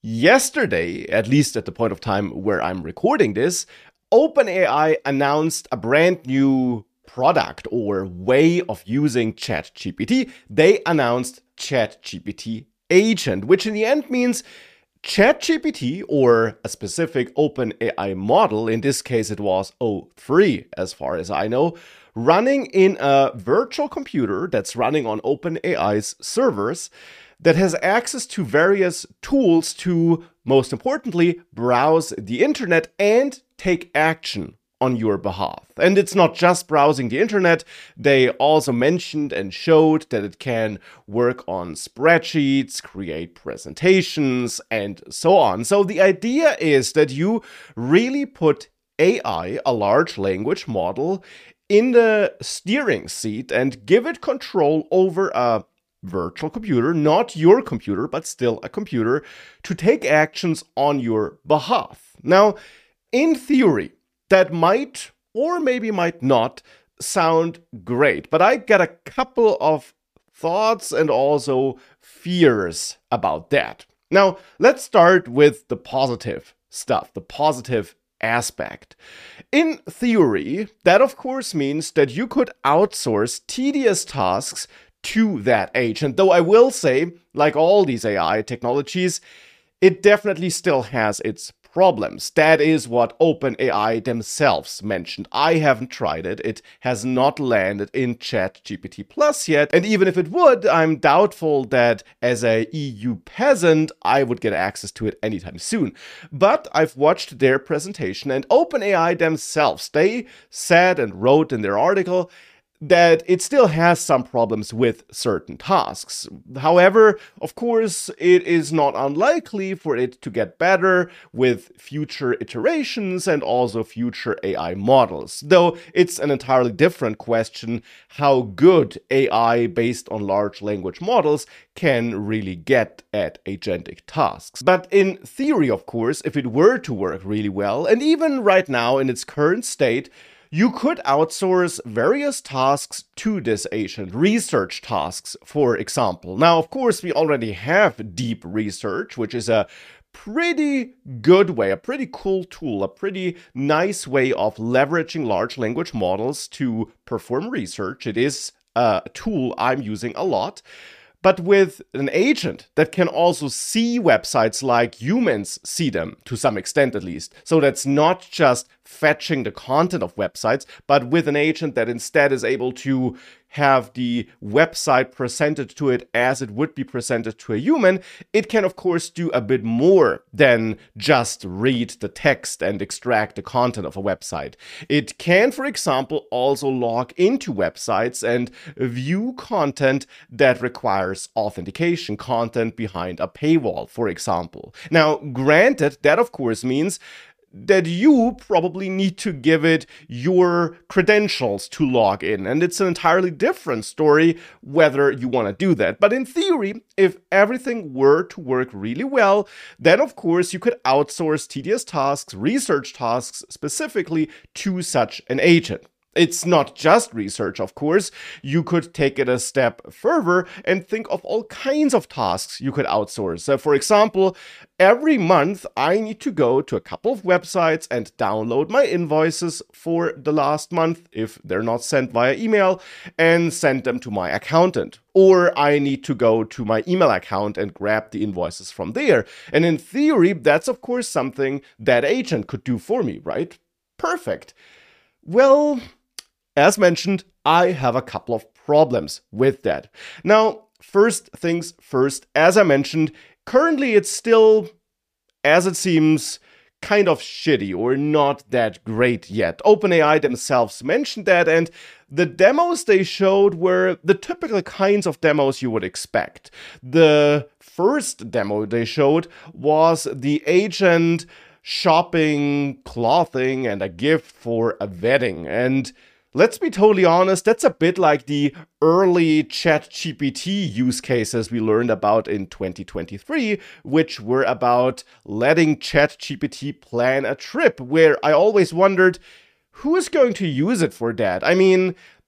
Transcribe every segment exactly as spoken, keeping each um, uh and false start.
Yesterday, at least at the point of time where I'm recording this, OpenAI announced a brand new product or way of using ChatGPT. They announced ChatGPT Agent, which in the end means ChatGPT, or a specific OpenAI model, in this case it was o three as far as I know, running in a virtual computer that's running on OpenAI's servers, that has access to various tools to, most importantly, browse the internet and take action on your behalf. And it's not just browsing the internet. They also mentioned and showed that it can work on spreadsheets, create presentations, and so on. So the idea is that you really put A I, a large language model, in the steering seat and give it control over a virtual computer, not your computer, but still a computer, to take actions on your behalf. Now, in theory, that might, or maybe might not, sound great, but I got a couple of thoughts and also fears about that. Now, let's start with the positive stuff, the positive aspect. In theory, that of course means that you could outsource tedious tasks to that agent. Though I will say, like all these A I technologies, it definitely still has its problems. That is what OpenAI themselves mentioned. I haven't tried it. It has not landed in ChatGPT Plus yet. And even if it would, I'm doubtful that as a E U peasant, I would get access to it anytime soon. But I've watched their presentation, and OpenAI themselves, they said and wrote in their article that it still has some problems with certain tasks. However, of course, it is not unlikely for it to get better with future iterations and also future A I models. Though it's an entirely different question how good A I based on large language models can really get at agentic tasks. But in theory, of course, if it were to work really well, and even right now in its current state, you could outsource various tasks to this agent, research tasks, for example. Now, of course, we already have deep research, which is a pretty good way, a pretty cool tool, a pretty nice way of leveraging large language models to perform research. It is a tool I'm using a lot. But with an agent that can also see websites like humans see them, to some extent at least. So that's not just fetching the content of websites, but with an agent that instead is able to have the website presented to it as it would be presented to a human, it can of course do a bit more than just read the text and extract the content of a website. It can, for example, also log into websites and view content that requires authentication, content behind a paywall, for example. Now, granted, that of course means that you probably need to give it your credentials to log in. And it's an entirely different story whether you want to do that. But in theory, if everything were to work really well, then of course you could outsource tedious tasks, research tasks specifically to such an agent. It's not just research, of course. You could take it a step further and think of all kinds of tasks you could outsource. So for example, every month I need to go to a couple of websites and download my invoices for the last month, if they're not sent via email, and send them to my accountant. Or I need to go to my email account and grab the invoices from there. And in theory, that's of course something that agent could do for me, right? Perfect. Well, as mentioned, I have a couple of problems with that. Now, first things first, as I mentioned, currently it's still, as it seems, kind of shitty or not that great yet. OpenAI themselves mentioned that, and the demos they showed were the typical kinds of demos you would expect. The first demo they showed was the agent shopping clothing and a gift for a wedding, and let's be totally honest, that's a bit like the early ChatGPT use cases we learned about in twenty twenty-three, which were about letting ChatGPT plan a trip, where I always wondered, who is going to use it for that? I mean,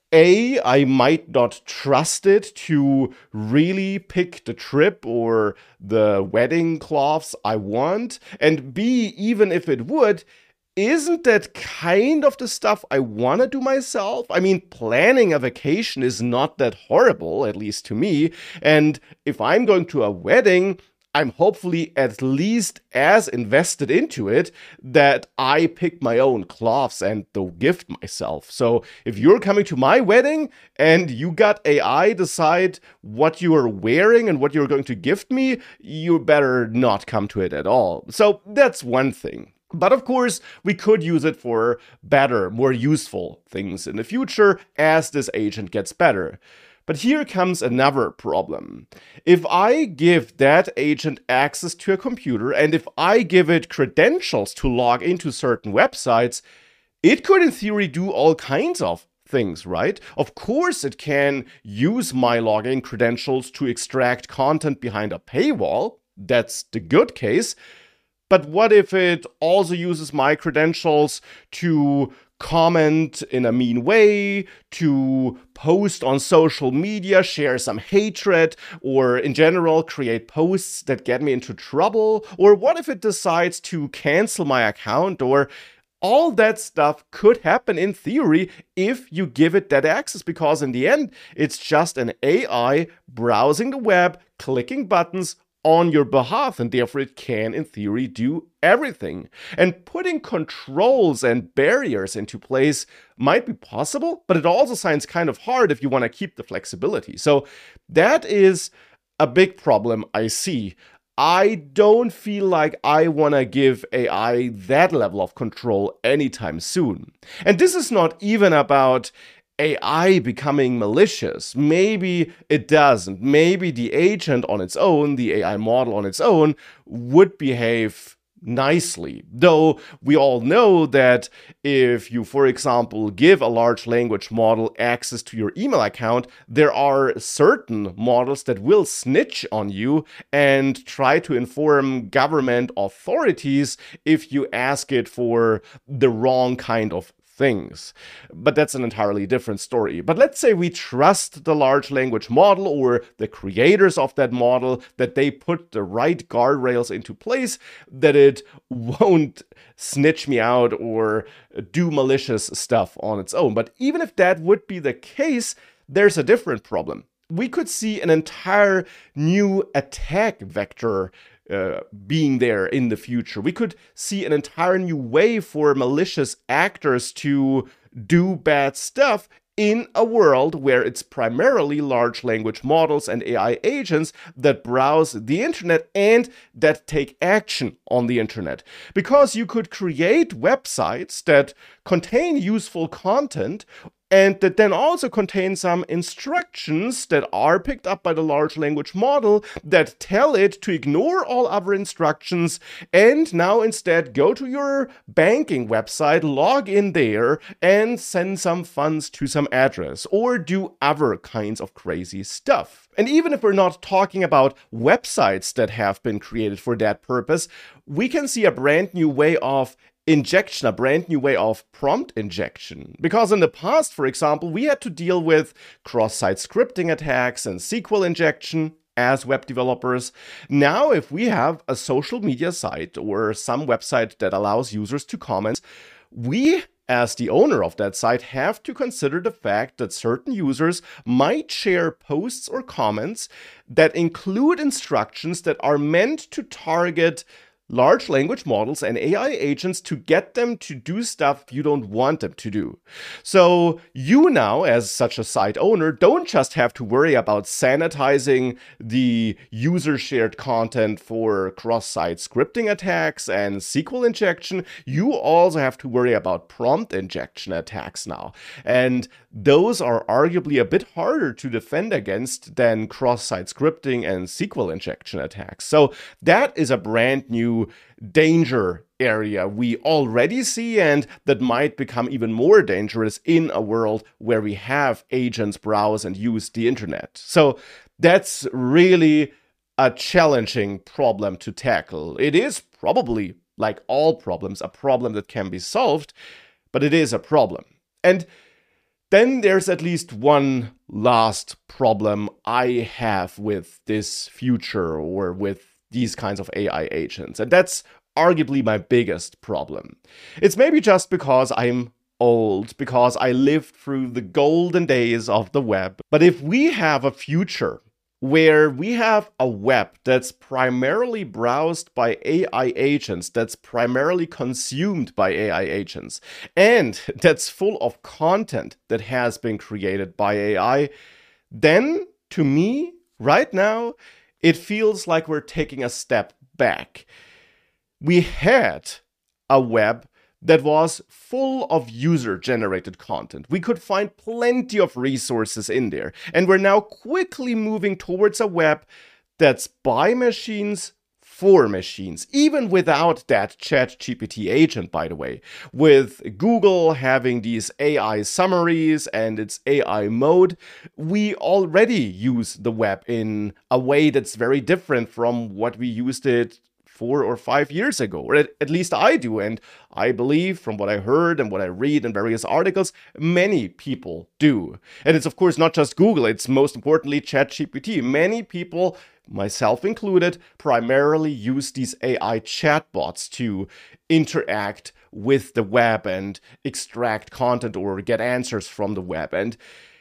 A, I might not trust it to really pick the trip or the wedding cloths I want. And B, even if it would, isn't that kind of the stuff I want to do myself? I mean, planning a vacation is not that horrible, at least to me. And if I'm going to a wedding, I'm hopefully at least as invested into it that I pick my own cloths and the gift myself. So if you're coming to my wedding and you got A I decide what you are wearing and what you're going to gift me, you better not come to it at all. So that's one thing. But of course, we could use it for better, more useful things in the future as this agent gets better. But here comes another problem. If I give that agent access to a computer, and if I give it credentials to log into certain websites, it could in theory do all kinds of things, right? Of course, it can use my login credentials to extract content behind a paywall. That's the good case. But what if it also uses my credentials to comment in a mean way, to post on social media, share some hatred, or in general create posts that get me into trouble? Or what if it decides to cancel my account? Or all that stuff could happen in theory if you give it that access, because in the end, it's just an A I browsing the web, clicking buttons on your behalf, and therefore it can, in theory, do everything. And putting controls and barriers into place might be possible, but it also sounds kind of hard if you want to keep the flexibility. So that is a big problem I see. I don't feel like I want to give A I that level of control anytime soon. And this is not even about A I becoming malicious. Maybe it doesn't. Maybe the agent on its own, the A I model on its own, would behave nicely. Though we all know that if you, for example, give a large language model access to your email account, there are certain models that will snitch on you and try to inform government authorities if you ask it for the wrong kind of things. But that's an entirely different story. But let's say we trust the large language model or the creators of that model, that they put the right guardrails into place, that it won't snitch me out or do malicious stuff on its own. But even if that would be the case, there's a different problem. We could see an entire new attack vector Uh, being there in the future. We could see an entire new way for malicious actors to do bad stuff in a world where it's primarily large language models and A I agents that browse the internet and that take action on the internet. Because you could create websites that contain useful content and that then also contain some instructions that are picked up by the large language model that tell it to ignore all other instructions and now instead go to your banking website, log in there, and send some funds to some address, or do other kinds of crazy stuff. And even if we're not talking about websites that have been created for that purpose, we can see a brand new way of injection, a brand new way of prompt injection. Because in the past, for example, we had to deal with cross-site scripting attacks and S Q L injection as web developers. Now, if we have a social media site or some website that allows users to comment, we, as the owner of that site, have to consider the fact that certain users might share posts or comments that include instructions that are meant to target large language models and A I agents to get them to do stuff you don't want them to do. So you now, as such a site owner, don't just have to worry about sanitizing the user-shared content for cross-site scripting attacks and S Q L injection. You also have to worry about prompt injection attacks now. And those are arguably a bit harder to defend against than cross-site scripting and S Q L injection attacks. So that is a brand new danger area we already see, and that might become even more dangerous in a world where we have agents browse and use the internet. So that's really a challenging problem to tackle. It is probably, like all problems, a problem that can be solved, but it is a problem. And Then there's at least one last problem I have with this future or with these kinds of A I agents, and that's arguably my biggest problem. It's maybe just because I'm old, because I lived through the golden days of the web, but if we have a future where we have a web that's primarily browsed by A I agents, that's primarily consumed by A I agents, and that's full of content that has been created by A I, then to me, right now, it feels like we're taking a step back. We had a web that was full of user-generated content. We could find plenty of resources in there. And we're now quickly moving towards a web that's by machines, for machines, even without that ChatGPT agent, by the way. With Google having these A I summaries and its A I mode, we already use the web in a way that's very different from what we used it four or five years ago, or at, at least I do, and I believe from what I heard and what I read in various articles, many people do. And it's of course not just Google, it's most importantly ChatGPT. Many people, myself included, primarily use these A I chatbots to interact with the web and extract content or get answers from the web. And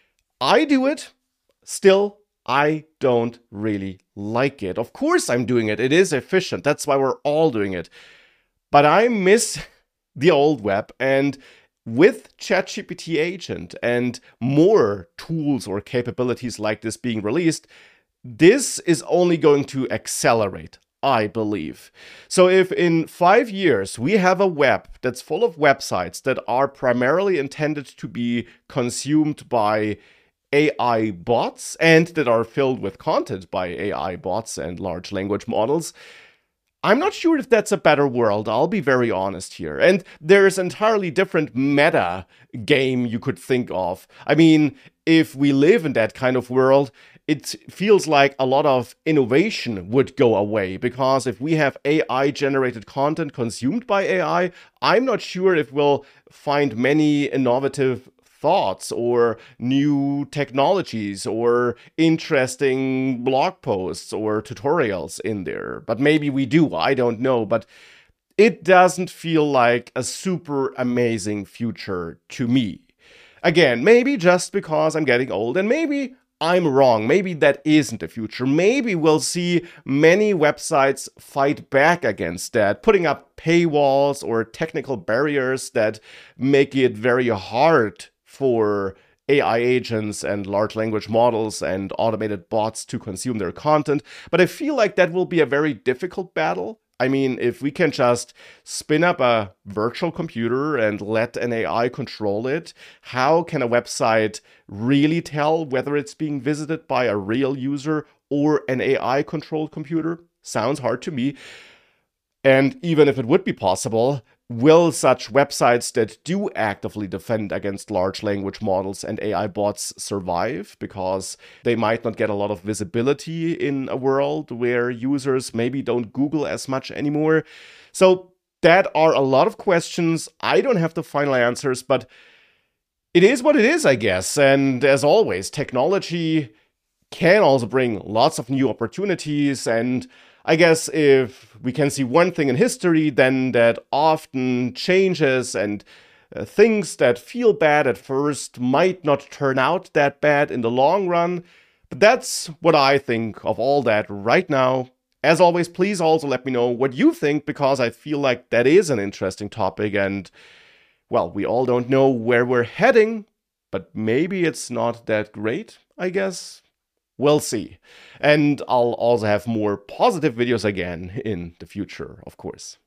I do it still. I don't really like it. Of course I'm doing it. It is efficient. That's why we're all doing it. But I miss the old web. And with ChatGPT agent and more tools or capabilities like this being released, this is only going to accelerate, I believe. So if in five years we have a web that's full of websites that are primarily intended to be consumed by A I bots and that are filled with content by A I bots and large language models, I'm not sure if that's a better world. I'll be very honest here. And there's an entirely different meta game you could think of. I mean, if we live in that kind of world, it feels like a lot of innovation would go away, because if we have A I-generated content consumed by A I, I'm not sure if we'll find many innovative thoughts or new technologies or interesting blog posts or tutorials in there. But maybe we do, I don't know. But it doesn't feel like a super amazing future to me. Again, maybe just because I'm getting old, and maybe I'm wrong. Maybe that isn't the future. Maybe we'll see many websites fight back against that, putting up paywalls or technical barriers that make it very hard for A I agents and large language models and automated bots to consume their content. But I feel like that will be a very difficult battle. I mean, if we can just spin up a virtual computer and let an A I control it, how can a website really tell whether it's being visited by a real user or an A I-controlled computer? Sounds hard to me. And even if it would be possible, will such websites that do actively defend against large language models and A I bots survive? Because they might not get a lot of visibility in a world where users maybe don't Google as much anymore. So that are a lot of questions. I don't have the final answers, but it is what it is, I guess. And as always, technology can also bring lots of new opportunities. And I guess if we can see one thing in history, then that often changes and uh, things that feel bad at first might not turn out that bad in the long run. But that's what I think of all that right now. As always, please also let me know what you think, because I feel like that is an interesting topic. And, well, we all don't know where we're heading, but maybe it's not that great, I guess. We'll see. And I'll also have more positive videos again in the future, of course.